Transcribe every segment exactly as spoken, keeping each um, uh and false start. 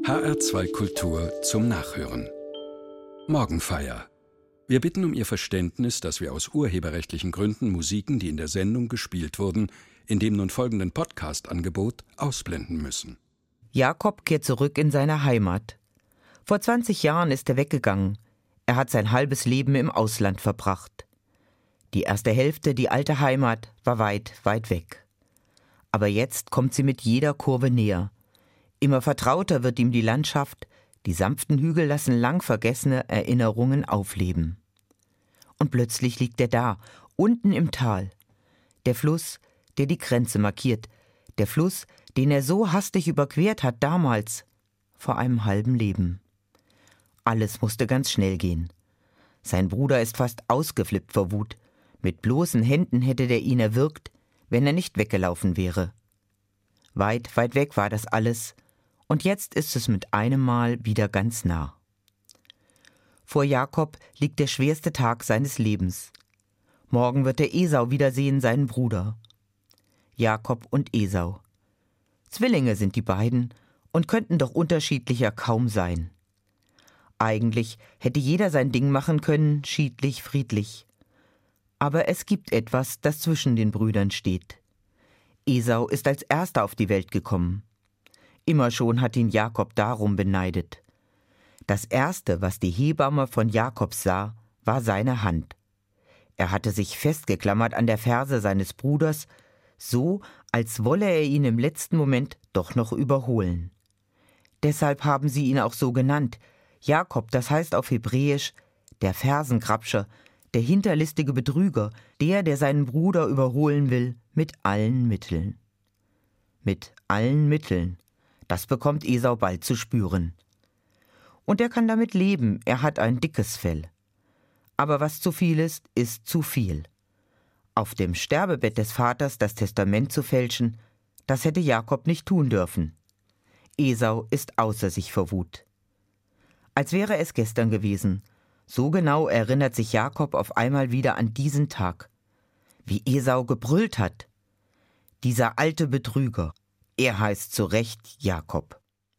H R zwei Kultur zum Nachhören. Morgenfeier. Wir bitten um Ihr Verständnis, dass wir aus urheberrechtlichen Gründen Musiken, die in der Sendung gespielt wurden, in dem nun folgenden Podcast-Angebot ausblenden müssen. Jakob kehrt zurück in seine Heimat. Vor zwanzig Jahren ist er weggegangen. Er hat sein halbes Leben im Ausland verbracht. Die erste Hälfte, die alte Heimat, war weit, weit weg. Aber jetzt kommt sie mit jeder Kurve näher. Immer vertrauter wird ihm die Landschaft, die sanften Hügel lassen lang vergessene Erinnerungen aufleben. Und plötzlich liegt er da, unten im Tal. Der Fluss, der die Grenze markiert, der Fluss, den er so hastig überquert hat damals, vor einem halben Leben. Alles musste ganz schnell gehen. Sein Bruder ist fast ausgeflippt vor Wut. Mit bloßen Händen hätte der ihn erwürgt, wenn er nicht weggelaufen wäre. Weit, weit weg war das alles, und jetzt ist es mit einem Mal wieder ganz nah. Vor Jakob liegt der schwerste Tag seines Lebens. Morgen wird er Esau wiedersehen, seinen Bruder. Jakob und Esau. Zwillinge sind die beiden und könnten doch unterschiedlicher kaum sein. Eigentlich hätte jeder sein Ding machen können, schiedlich, friedlich. Aber es gibt etwas, das zwischen den Brüdern steht. Esau ist als erster auf die Welt gekommen. Immer schon hat ihn Jakob darum beneidet. Das Erste, was die Hebamme von Jakob sah, war seine Hand. Er hatte sich festgeklammert an der Ferse seines Bruders, so, als wolle er ihn im letzten Moment doch noch überholen. Deshalb haben sie ihn auch so genannt. Jakob, das heißt auf Hebräisch, der Fersengrabscher, der hinterlistige Betrüger, der, der seinen Bruder überholen will, mit allen Mitteln. Mit allen Mitteln, das bekommt Esau bald zu spüren. Und er kann damit leben, er hat ein dickes Fell. Aber was zu viel ist, ist zu viel. Auf dem Sterbebett des Vaters das Testament zu fälschen, das hätte Jakob nicht tun dürfen. Esau ist außer sich vor Wut. Als wäre es gestern gewesen, so genau erinnert sich Jakob auf einmal wieder an diesen Tag. Wie Esau gebrüllt hat. Dieser alte Betrüger, er heißt zu Recht Jakob.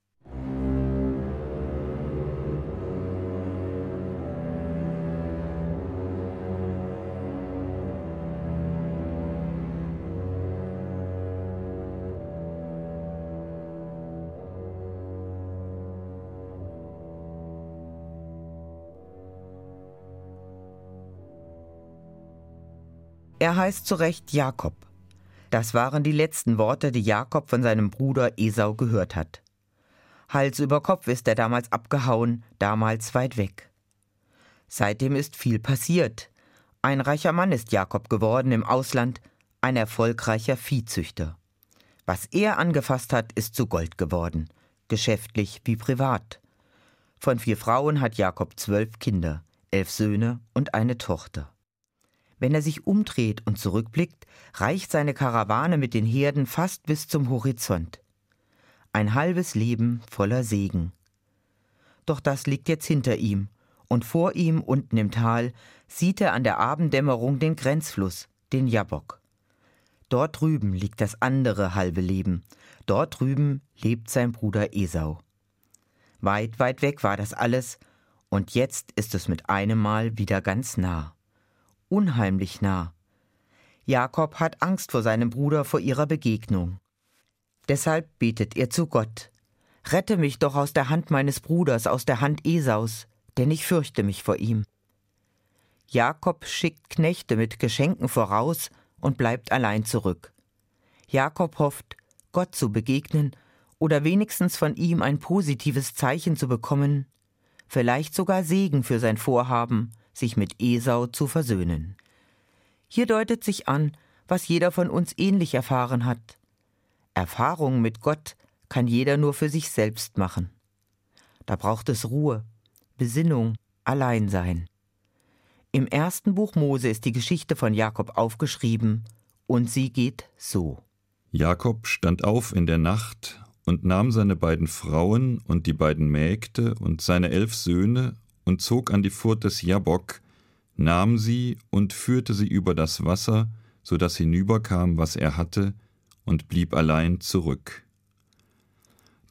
Er heißt zu Recht Jakob. Das waren die letzten Worte, die Jakob von seinem Bruder Esau gehört hat. Hals über Kopf ist er damals abgehauen, damals weit weg. Seitdem ist viel passiert. Ein reicher Mann ist Jakob geworden im Ausland, ein erfolgreicher Viehzüchter. Was er angefasst hat, ist zu Gold geworden, geschäftlich wie privat. Von vier Frauen hat Jakob zwölf Kinder, elf Söhne und eine Tochter. Wenn er sich umdreht und zurückblickt, reicht seine Karawane mit den Herden fast bis zum Horizont. Ein halbes Leben voller Segen. Doch das liegt jetzt hinter ihm, und vor ihm unten im Tal sieht er an der Abenddämmerung den Grenzfluss, den Jabbok. Dort drüben liegt das andere halbe Leben, dort drüben lebt sein Bruder Esau. Weit, weit weg war das alles, und jetzt ist es mit einem Mal wieder ganz nah. Unheimlich nah. Jakob hat Angst vor seinem Bruder, vor ihrer Begegnung. Deshalb betet er zu Gott. Rette mich doch aus der Hand meines Bruders, aus der Hand Esaus, denn ich fürchte mich vor ihm. Jakob schickt Knechte mit Geschenken voraus und bleibt allein zurück. Jakob hofft, Gott zu begegnen oder wenigstens von ihm ein positives Zeichen zu bekommen, vielleicht sogar Segen für sein Vorhaben, sich mit Esau zu versöhnen. Hier deutet sich an, was jeder von uns ähnlich erfahren hat. Erfahrung mit Gott kann jeder nur für sich selbst machen. Da braucht es Ruhe, Besinnung, Alleinsein. Im ersten Buch Mose ist die Geschichte von Jakob aufgeschrieben, und sie geht so. Jakob stand auf in der Nacht und nahm seine beiden Frauen und die beiden Mägde und seine elf Söhne und zog an die Furt des Jabbok, nahm sie und führte sie über das Wasser, so dass hinüberkam, was er hatte, und blieb allein zurück.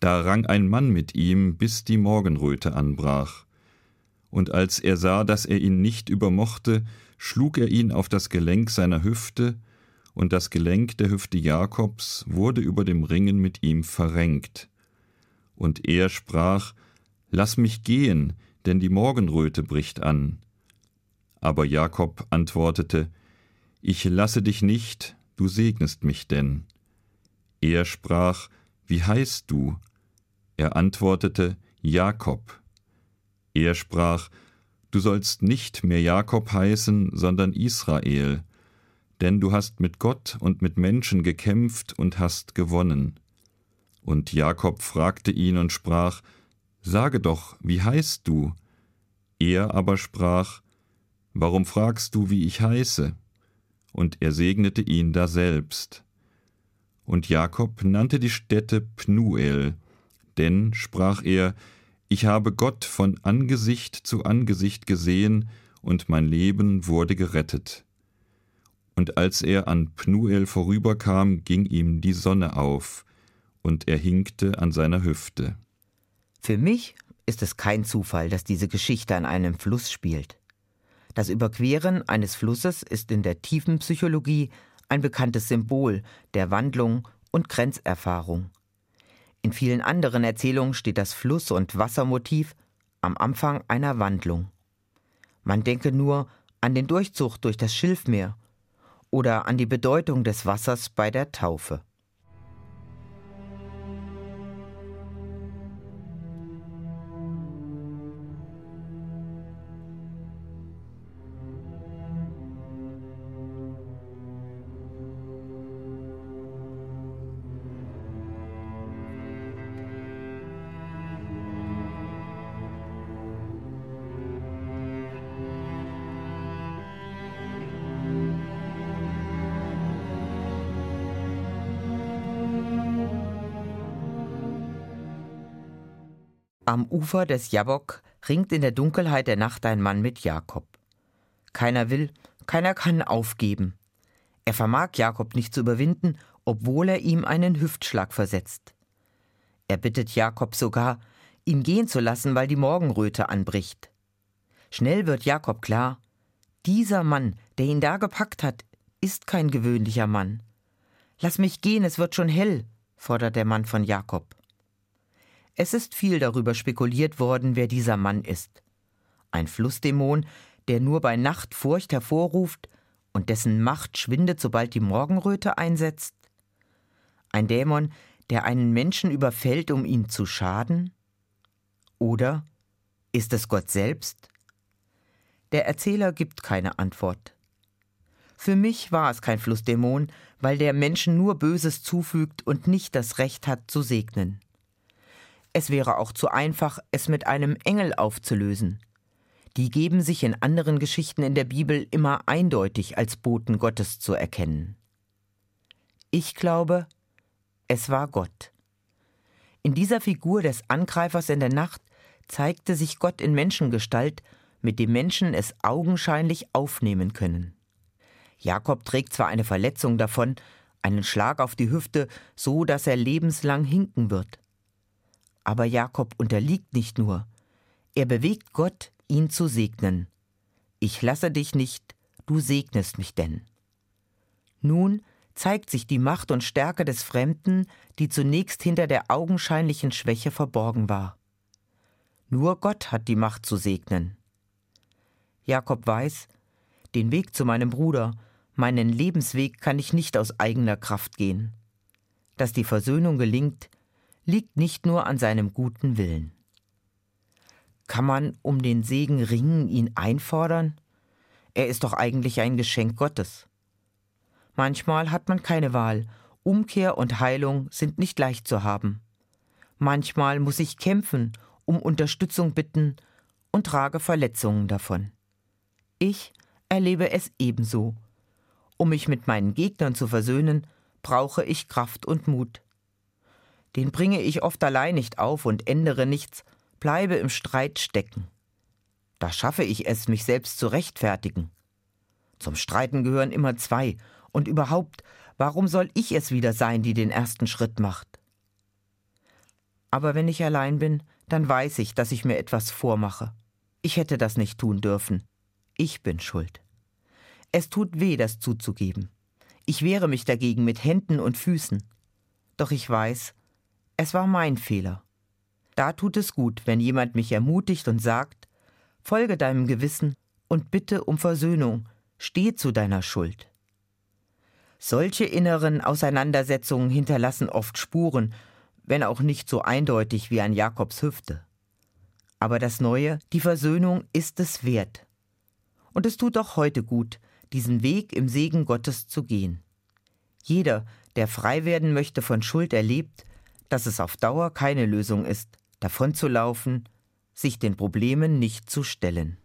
Da rang ein Mann mit ihm, bis die Morgenröte anbrach. Und als er sah, dass er ihn nicht übermochte, schlug er ihn auf das Gelenk seiner Hüfte, und das Gelenk der Hüfte Jakobs wurde über dem Ringen mit ihm verrenkt. Und er sprach: Lass mich gehen, denn die Morgenröte bricht an. Aber Jakob antwortete: Ich lasse dich nicht, du segnest mich denn. Er sprach: Wie heißt du? Er antwortete: Jakob. Er sprach: Du sollst nicht mehr Jakob heißen, sondern Israel, denn du hast mit Gott und mit Menschen gekämpft und hast gewonnen. Und Jakob fragte ihn und sprach: Sage doch, wie heißt du? Er aber sprach: Warum fragst du, wie ich heiße? Und er segnete ihn daselbst. Und Jakob nannte die Stätte Pnuel, denn, sprach er, ich habe Gott von Angesicht zu Angesicht gesehen, und mein Leben wurde gerettet. Und als er an Pnuel vorüberkam, ging ihm die Sonne auf, und er hinkte an seiner Hüfte. Für mich ist es kein Zufall, dass diese Geschichte an einem Fluss spielt. Das Überqueren eines Flusses ist in der tiefen Psychologie ein bekanntes Symbol der Wandlung und Grenzerfahrung. In vielen anderen Erzählungen steht das Fluss- und Wassermotiv am Anfang einer Wandlung. Man denke nur an den Durchzug durch das Schilfmeer oder an die Bedeutung des Wassers bei der Taufe. Am Ufer des Jabbok ringt in der Dunkelheit der Nacht ein Mann mit Jakob. Keiner will, keiner kann aufgeben. Er vermag Jakob nicht zu überwinden, obwohl er ihm einen Hüftschlag versetzt. Er bittet Jakob sogar, ihn gehen zu lassen, weil die Morgenröte anbricht. Schnell wird Jakob klar: Dieser Mann, der ihn da gepackt hat, ist kein gewöhnlicher Mann. »Lass mich gehen, es wird schon hell«, fordert der Mann von Jakob. Es ist viel darüber spekuliert worden, wer dieser Mann ist. Ein Flussdämon, der nur bei Nacht Furcht hervorruft und dessen Macht schwindet, sobald die Morgenröte einsetzt? Ein Dämon, der einen Menschen überfällt, um ihm zu schaden? Oder ist es Gott selbst? Der Erzähler gibt keine Antwort. Für mich war es kein Flussdämon, weil der Menschen nur Böses zufügt und nicht das Recht hat zu segnen. Es wäre auch zu einfach, es mit einem Engel aufzulösen. Die geben sich in anderen Geschichten in der Bibel immer eindeutig als Boten Gottes zu erkennen. Ich glaube, es war Gott. In dieser Figur des Angreifers in der Nacht zeigte sich Gott in Menschengestalt, mit dem Menschen es augenscheinlich aufnehmen können. Jakob trägt zwar eine Verletzung davon, einen Schlag auf die Hüfte, so dass er lebenslang hinken wird. Aber Jakob unterliegt nicht nur, er bewegt Gott, ihn zu segnen. Ich lasse dich nicht, du segnest mich denn. Nun zeigt sich die Macht und Stärke des Fremden, die zunächst hinter der augenscheinlichen Schwäche verborgen war. Nur Gott hat die Macht zu segnen. Jakob weiß, den Weg zu meinem Bruder, meinen Lebensweg kann ich nicht aus eigener Kraft gehen. Dass die Versöhnung gelingt, liegt nicht nur an seinem guten Willen. Kann man um den Segen ringen, ihn einfordern? Er ist doch eigentlich ein Geschenk Gottes. Manchmal hat man keine Wahl. Umkehr und Heilung sind nicht leicht zu haben. Manchmal muss ich kämpfen, um Unterstützung bitten und trage Verletzungen davon. Ich erlebe es ebenso. Um mich mit meinen Gegnern zu versöhnen, brauche ich Kraft und Mut. Den bringe ich oft allein nicht auf und ändere nichts, bleibe im Streit stecken. Da schaffe ich es, mich selbst zu rechtfertigen. Zum Streiten gehören immer zwei, und überhaupt, warum soll ich es wieder sein, die den ersten Schritt macht? Aber wenn ich allein bin, dann weiß ich, dass ich mir etwas vormache. Ich hätte das nicht tun dürfen. Ich bin schuld. Es tut weh, das zuzugeben. Ich wehre mich dagegen mit Händen und Füßen. Doch ich weiß, es war mein Fehler. Da tut es gut, wenn jemand mich ermutigt und sagt, folge deinem Gewissen und bitte um Versöhnung, steh zu deiner Schuld. Solche inneren Auseinandersetzungen hinterlassen oft Spuren, wenn auch nicht so eindeutig wie an Jakobs Hüfte. Aber das Neue, die Versöhnung, ist es wert. Und es tut auch heute gut, diesen Weg im Segen Gottes zu gehen. Jeder, der frei werden möchte von Schuld, erlebt, dass es auf Dauer keine Lösung ist, davonzulaufen, sich den Problemen nicht zu stellen.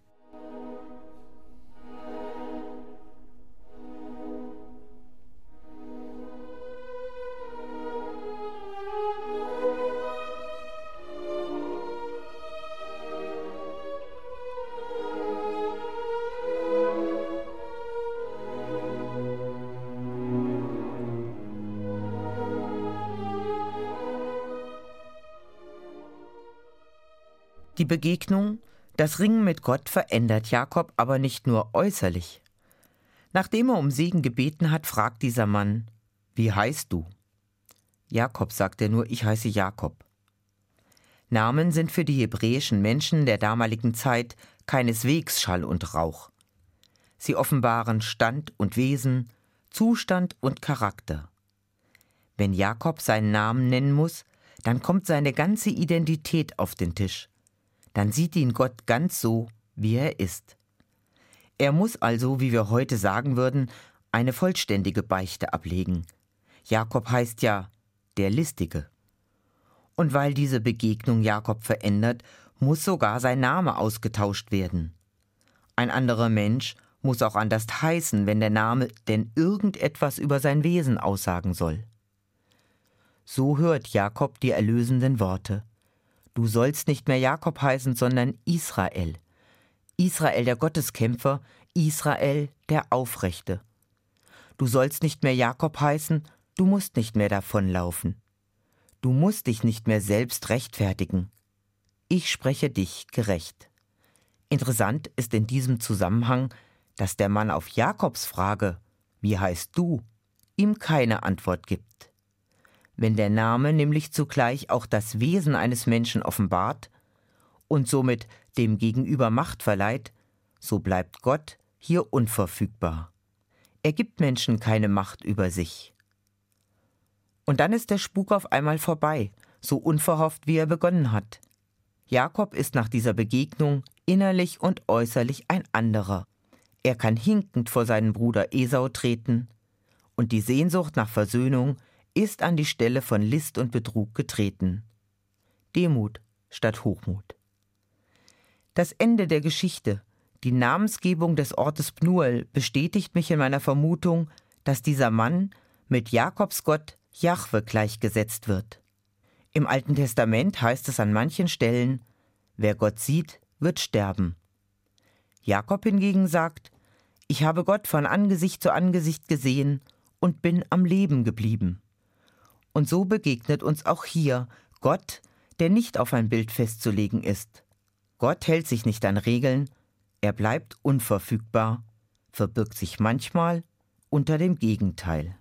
Die Begegnung, das Ringen mit Gott verändert Jakob aber nicht nur äußerlich. Nachdem er um Segen gebeten hat, fragt dieser Mann, »Wie heißt du?« Jakob, sagt er nur, »Ich heiße Jakob.« Namen sind für die hebräischen Menschen der damaligen Zeit keineswegs Schall und Rauch. Sie offenbaren Stand und Wesen, Zustand und Charakter. Wenn Jakob seinen Namen nennen muss, dann kommt seine ganze Identität auf den Tisch. Dann sieht ihn Gott ganz so, wie er ist. Er muss also, wie wir heute sagen würden, eine vollständige Beichte ablegen. Jakob heißt ja der Listige. Und weil diese Begegnung Jakob verändert, muss sogar sein Name ausgetauscht werden. Ein anderer Mensch muss auch anders heißen, wenn der Name denn irgendetwas über sein Wesen aussagen soll. So hört Jakob die erlösenden Worte. Du sollst nicht mehr Jakob heißen, sondern Israel. Israel der Gotteskämpfer, Israel der Aufrechte. Du sollst nicht mehr Jakob heißen, du musst nicht mehr davonlaufen. Du musst dich nicht mehr selbst rechtfertigen. Ich spreche dich gerecht. Interessant ist in diesem Zusammenhang, dass der Mann auf Jakobs Frage, wie heißt du, ihm keine Antwort gibt. Wenn der Name nämlich zugleich auch das Wesen eines Menschen offenbart und somit dem Gegenüber Macht verleiht, so bleibt Gott hier unverfügbar. Er gibt Menschen keine Macht über sich. Und dann ist der Spuk auf einmal vorbei, so unverhofft, wie er begonnen hat. Jakob ist nach dieser Begegnung innerlich und äußerlich ein anderer. Er kann hinkend vor seinen Bruder Esau treten, und die Sehnsucht nach Versöhnung ist an die Stelle von List und Betrug getreten. Demut statt Hochmut. Das Ende der Geschichte, die Namensgebung des Ortes Pnuel, bestätigt mich in meiner Vermutung, dass dieser Mann mit Jakobs Gott Jahwe gleichgesetzt wird. Im Alten Testament heißt es an manchen Stellen, wer Gott sieht, wird sterben. Jakob hingegen sagt, ich habe Gott von Angesicht zu Angesicht gesehen und bin am Leben geblieben. Und so begegnet uns auch hier Gott, der nicht auf ein Bild festzulegen ist. Gott hält sich nicht an Regeln, er bleibt unverfügbar, verbirgt sich manchmal unter dem Gegenteil.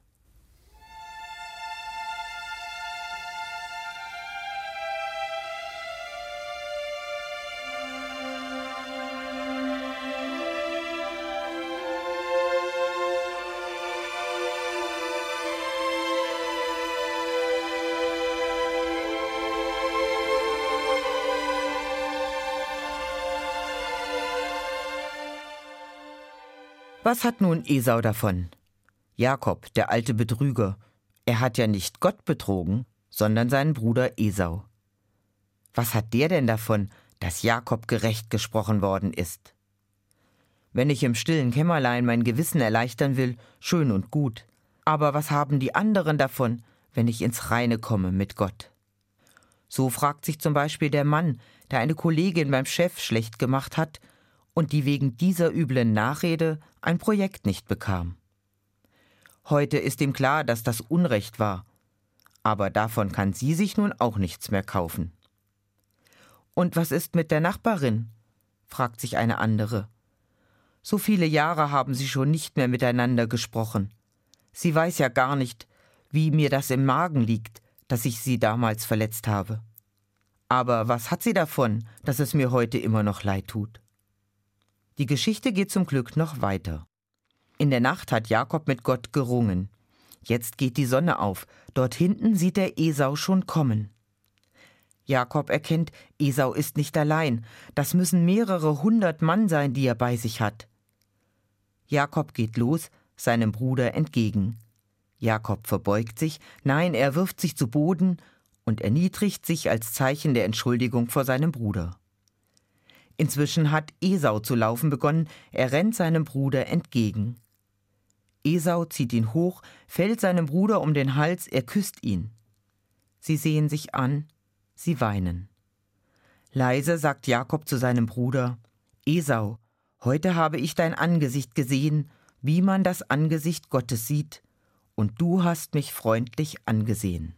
Was hat nun Esau davon? Jakob, der alte Betrüger, er hat ja nicht Gott betrogen, sondern seinen Bruder Esau. Was hat der denn davon, dass Jakob gerecht gesprochen worden ist? Wenn ich im stillen Kämmerlein mein Gewissen erleichtern will, schön und gut. Aber was haben die anderen davon, wenn ich ins Reine komme mit Gott? So fragt sich zum Beispiel der Mann, der eine Kollegin beim Chef schlecht gemacht hat und die wegen dieser üblen Nachrede ein Projekt nicht bekam. Heute ist ihm klar, dass das Unrecht war. Aber davon kann sie sich nun auch nichts mehr kaufen. »Und was ist mit der Nachbarin?« fragt sich eine andere. »So viele Jahre haben sie schon nicht mehr miteinander gesprochen. Sie weiß ja gar nicht, wie mir das im Magen liegt, dass ich sie damals verletzt habe. Aber was hat sie davon, dass es mir heute immer noch leid tut?« Die Geschichte geht zum Glück noch weiter. In der Nacht hat Jakob mit Gott gerungen. Jetzt geht die Sonne auf. Dort hinten sieht er Esau schon kommen. Jakob erkennt, Esau ist nicht allein. Das müssen mehrere hundert Mann sein, die er bei sich hat. Jakob geht los, seinem Bruder entgegen. Jakob verbeugt sich, nein, er wirft sich zu Boden und erniedrigt sich als Zeichen der Entschuldigung vor seinem Bruder. Inzwischen hat Esau zu laufen begonnen, er rennt seinem Bruder entgegen. Esau zieht ihn hoch, fällt seinem Bruder um den Hals, er küsst ihn. Sie sehen sich an, sie weinen. Leise sagt Jakob zu seinem Bruder: »Esau, heute habe ich dein Angesicht gesehen, wie man das Angesicht Gottes sieht, und du hast mich freundlich angesehen.«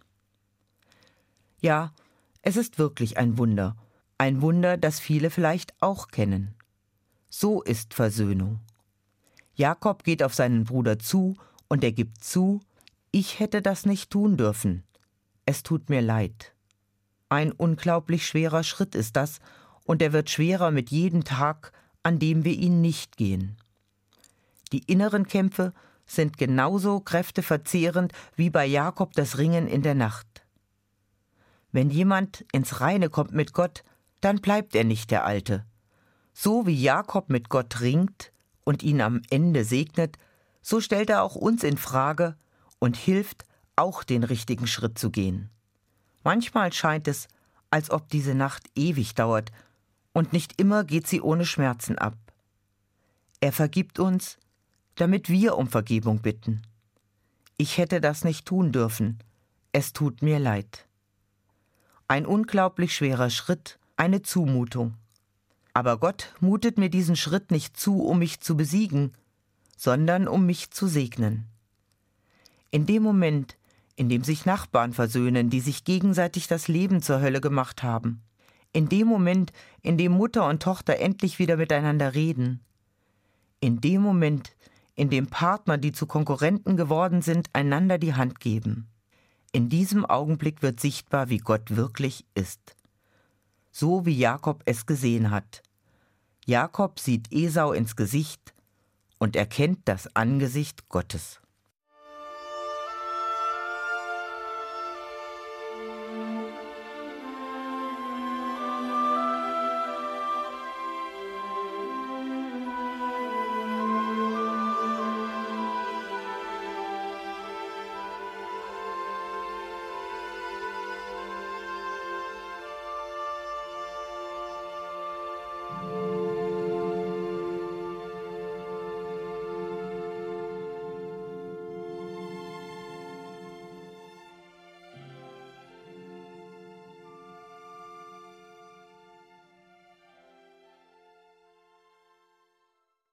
Ja, es ist wirklich ein Wunder, ein Wunder, das viele vielleicht auch kennen. So ist Versöhnung. Jakob geht auf seinen Bruder zu und er gibt zu: »Ich hätte das nicht tun dürfen. Es tut mir leid.« Ein unglaublich schwerer Schritt ist das, und er wird schwerer mit jedem Tag, an dem wir ihn nicht gehen. Die inneren Kämpfe sind genauso kräfteverzehrend wie bei Jakob das Ringen in der Nacht. Wenn jemand ins Reine kommt mit Gott, dann bleibt er nicht der Alte. So wie Jakob mit Gott ringt und ihn am Ende segnet, so stellt er auch uns in Frage und hilft, auch den richtigen Schritt zu gehen. Manchmal scheint es, als ob diese Nacht ewig dauert, und nicht immer geht sie ohne Schmerzen ab. Er vergibt uns, damit wir um Vergebung bitten. Ich hätte das nicht tun dürfen. Es tut mir leid. Ein unglaublich schwerer Schritt, eine Zumutung. Aber Gott mutet mir diesen Schritt nicht zu, um mich zu besiegen, sondern um mich zu segnen. In dem Moment, in dem sich Nachbarn versöhnen, die sich gegenseitig das Leben zur Hölle gemacht haben, in dem Moment, in dem Mutter und Tochter endlich wieder miteinander reden, in dem Moment, in dem Partner, die zu Konkurrenten geworden sind, einander die Hand geben, in diesem Augenblick wird sichtbar, wie Gott wirklich ist. So wie Jakob es gesehen hat. Jakob sieht Esau ins Gesicht und erkennt das Angesicht Gottes.